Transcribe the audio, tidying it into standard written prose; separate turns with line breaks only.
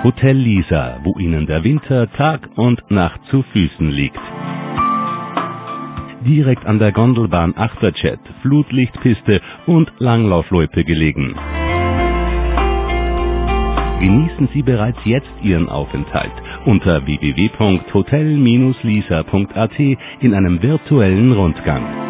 Hotel Lisa, wo Ihnen der Winter Tag und Nacht zu Füßen liegt. Direkt an der Gondelbahn Achterjet, Flutlichtpiste und Langlaufloipe gelegen. Genießen Sie bereits jetzt Ihren Aufenthalt unter www.hotel-lisa.at in einem virtuellen Rundgang.